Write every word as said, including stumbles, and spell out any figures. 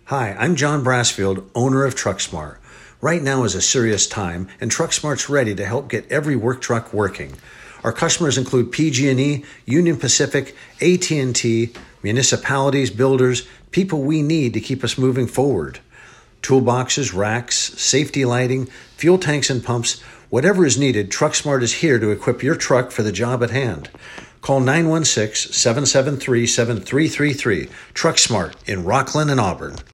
Hi, I'm John Brassfield, owner of TruckSmart. Right now is a serious time, and TruckSmart's ready to help get every work truck working. Our customers include P G and E, Union Pacific, A T and T, municipalities, builders, people we need to keep us moving forward. Toolboxes, racks, safety lighting, fuel tanks and pumps, whatever is needed, TruckSmart is here to equip your truck for the job at hand. Call nine one six, seven seven three, seven three three three. TruckSmart in Rockland and Auburn.